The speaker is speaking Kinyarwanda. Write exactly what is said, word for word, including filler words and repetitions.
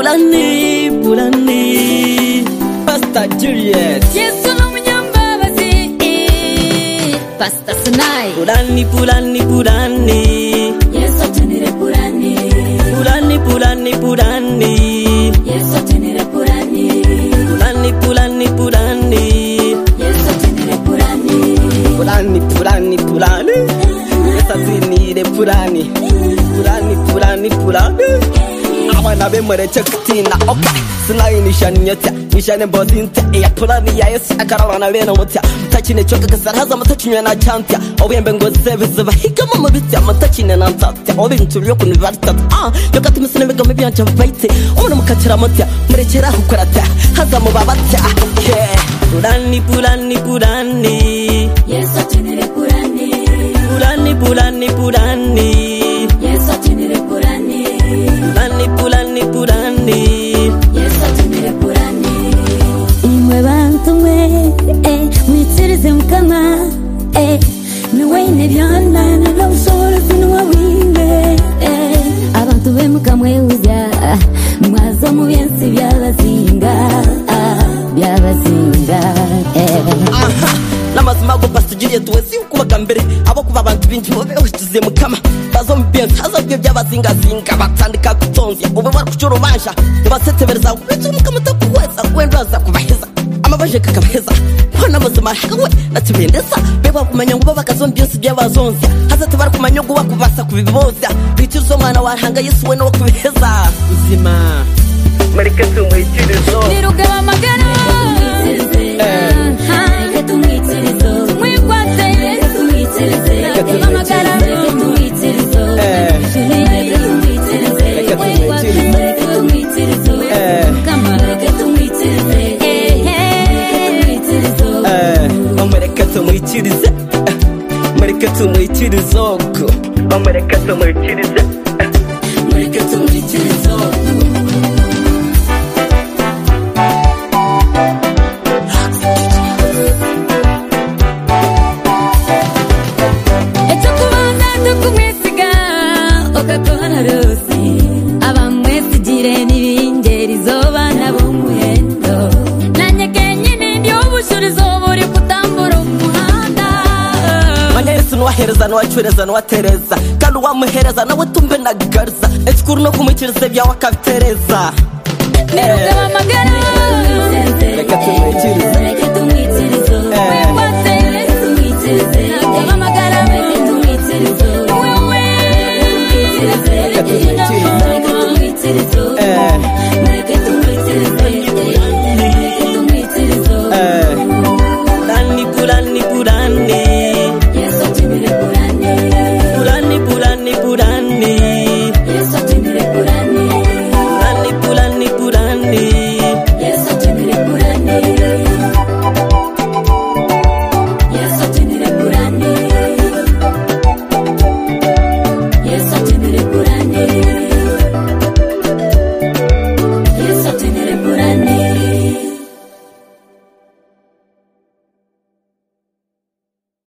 Pulani, Pulani, Pastor Juliet. Yesu n'umunyambabazi, Pastor Sinai. Pulani, Pulani, Pulani, Yesu akenera Pulani. Pulani, Pulani, Pulani, Yesu akenera Pulani. Pulani, Pulani, Pulani, Yesu akenera Pulani. Pulani, Pulani, Pulani, Yesu akenera Pulani. Pulani, Pulani, Pulani. Abana bemere chektina, okay. Sinai nishani yata, nishani bozinta. Eya Pulani ya Yesu akarabana bena mutia. Mutachine choka kasaraza mutachine na chantia. Obembe ngoze biziba higama mubitya mutachine na ntatya. Obintu byo kunivarta. Ah, yokati musine begame byancha baite. Obona mukachira mutia, murekera hukorata. Haza mubabatya. Okay. Pulani, Pulani, Pulani. Yesu akenera Pulani. Pulani, Pulani, Pulani. Yesu akenera Pulani. Pulani, Pulani, Pulani. Yesu akenera Pulani. Imwe bantu mwe, eh, mwitirize mukama, eh, niwe byana na usoro finwa winde, eh, abantu be mukamwe uzya, mwazo mu byensi byabazinga, byabazinga, eh. Aha. Namazima go Pastor Juliet wesi ukubaga mbere abo kuba abantu binji mu behukize mukama bazo mbiyenza haza byo byabazinga zinga batandika kutonzya ubu bari kucurubanja basetebereza kwitse mukama takuweza kwendaza kubaheza amabaje kakabaheza kona buzima hawe natibendesa beba kumenya ngo bakazo byose byabazonzya haza tubari kumenya ngo bakubasa kubiboza bitizo mwana warhanga Yesu we no kubiheza uzima Mariketu mwitirizo Nirugaba magana Mwitirize Mariketu mwitirizoko Mariketu mwitirize Mariketu mwitirizoko Echo kubanza tukumwesiga okakona rosi abamwesigire n'ibingeri zoba nabo muhendo nanye kenyine ndi obushurizo buri kutambura umuhanda Manya Yesu nuwahereza nuwacureza nuwatereza kandi uwamuhereza nawe tumbe nagarza ekikuru no kumwitiriza byawe akabitereza Nirugaba magana Reka tumwitirize